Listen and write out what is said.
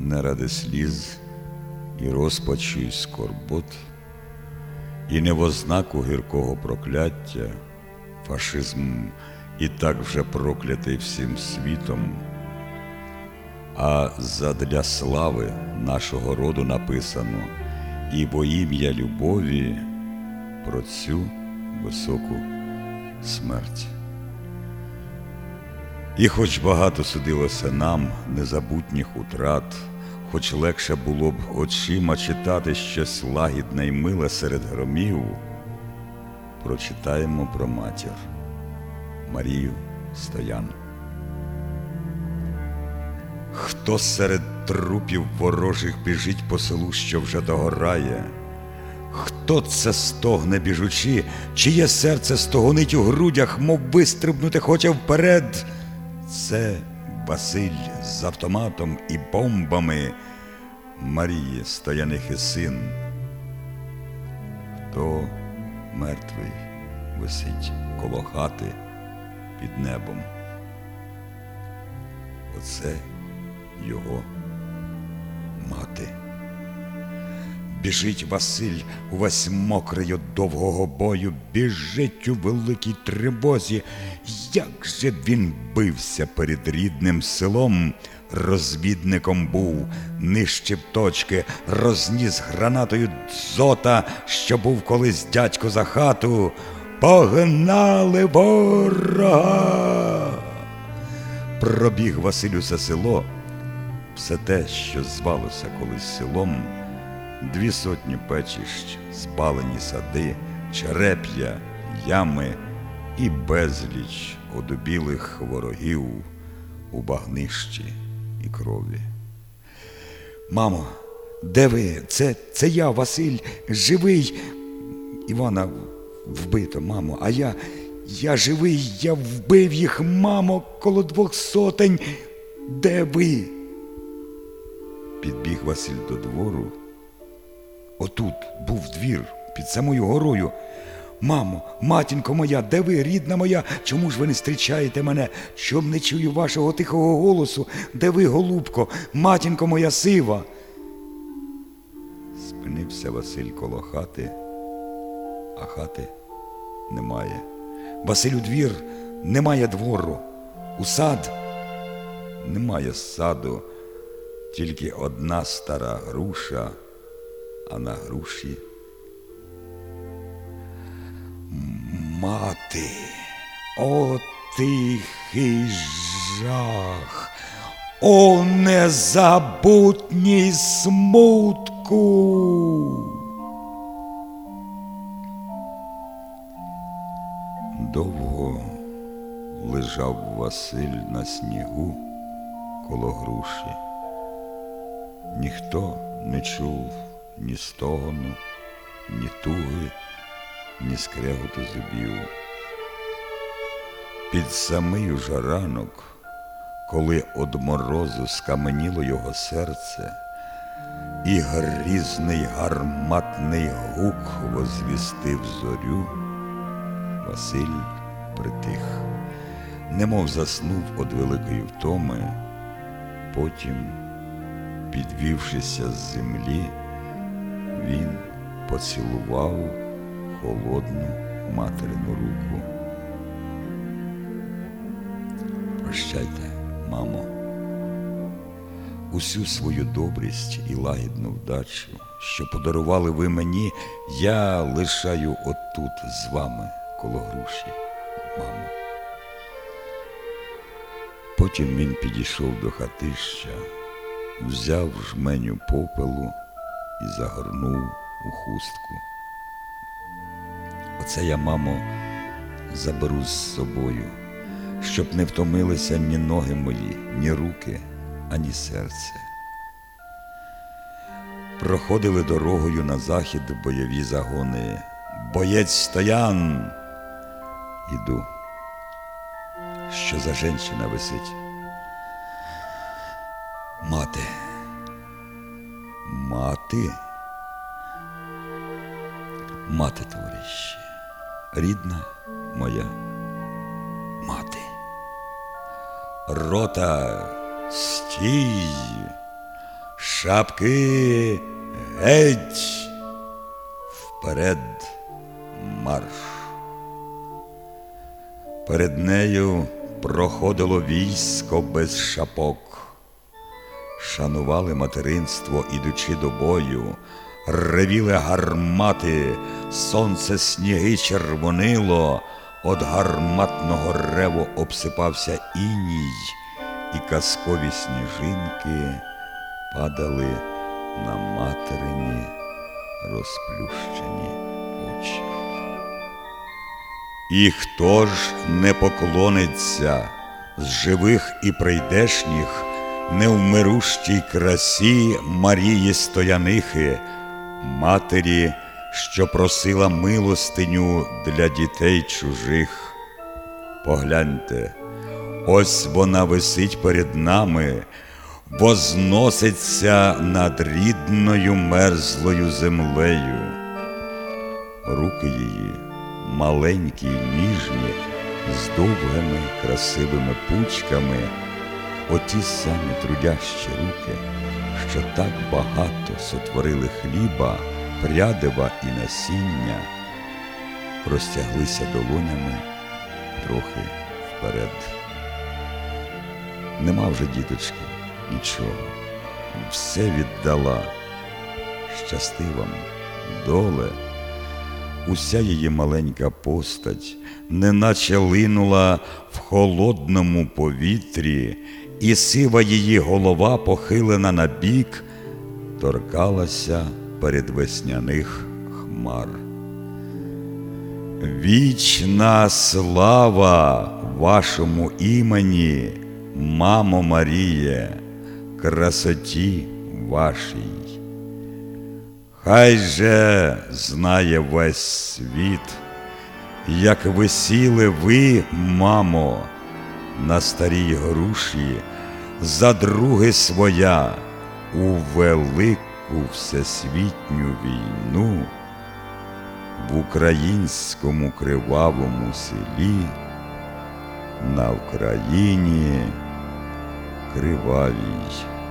не ради сліз і розпачу, і скорбот, і не в ознаку гіркого прокляття, фашизм і так вже проклятий всім світом, а задля слави нашого роду написано і во ім'я любові про цю високу смерть. І хоч багато судилося нам незабутніх утрат, хоч легше було б очима читати щось лагідне й миле серед громів, прочитаємо про матір Марію Стоян. Хто серед трупів ворожих біжить по селу, що вже догорає? Хто це стогне біжучи, чиє серце стогонить у грудях, мов вистрибнути хоче вперед? Це Василь з автоматом і бомбами, Марії Стоянихи син. Хто мертвий висить коло хати під небом? Оце його мати. Біжить Василь увесь мокрий од довгого бою, біжить у великій тривозі. Як же він бився перед рідним селом, розвідником був, нищив точки, розніс гранатою дзота, що був колись дядько за хату. Погнали ворога! Пробіг Василь усе село, все те, що звалося колись селом, 200 печищ, спалені сади, череп'я, ями і безліч одубілих ворогів у багнищі і крові. Мамо, де ви? Це я, Василь, живий. Івана вбито, мамо, а я живий, я вбив їх, мамо, коло 200. Де ви? Підбіг Василь до двору. Отут був двір, під самою горою. Мамо, матінко моя, де ви, рідна моя? Чому ж ви не зустрічаєте мене? Чом не чую вашого тихого голосу? Де ви, голубко, матінко моя сива? Спинився Василь коло хати, а хати немає. Василь у двір, немає двору. У сад немає саду, тільки одна стара груша, а на груші мати. О, тихий жах! О, незабутній смутку! Довго лежав Василь на снігу коло груші. Ніхто не чув ні стогону, ні туги, ні скреготу зубів. Під самий уже ранок, коли од морозу скаменіло його серце, і грізний гарматний гук возвістив зорю, Василь притих, немов заснув од великої втоми. Потім, підвівшися з землі, він поцілував холодну материну руку. Прощайте, мамо. Усю свою добрість і лагідну вдачу, що подарували ви мені, я лишаю отут з вами коло груші, мамо. Потім він підійшов до хатища, взяв жменю попелу і загорнув у хустку. Оце я, мамо, заберу з собою, щоб не втомилися ні ноги мої, ні руки, ані серце. Проходили дорогою на захід бойові загони. Боєць Стоян! Іду. Що за жінка висить? Мати. Мати. Мати, товарище, рідна моя мати. Рота, стій! Шапки геть! Вперед марш! Перед нею проходило військо без шапок. Шанували материнство, ідучи до бою, ревіли гармати, сонце сніги червонило, от гарматного реву обсипався іній, і казкові сніжинки падали на материні розплющені очі. І хто ж не поклониться з живих і прийдешніх невмирущій красі Марії Стоянихи, матері, що просила милостиню для дітей чужих? Погляньте, ось вона висить перед нами, возноситься над рідною мерзлою землею. Руки її маленькі й ніжні, з довгими красивими пучками, оті самі трудящі руки, що так багато сотворили хліба, прядива і насіння, простяглися долонями трохи вперед. Нема вже, діточки, нічого, все віддала. Щасти вам, доле. Уся її маленька постать неначе линула в холодному повітрі, і сива її голова, похилена набік, торкалася передвесняних хмар. Вічна слава вашому імені, мамо Маріє, красоті вашій! Хай же знає весь світ, як висіли ви, мамо, на старій груші за други своя у велику всесвітню війну в українському кривавому селі, на Вкраїні кривавій.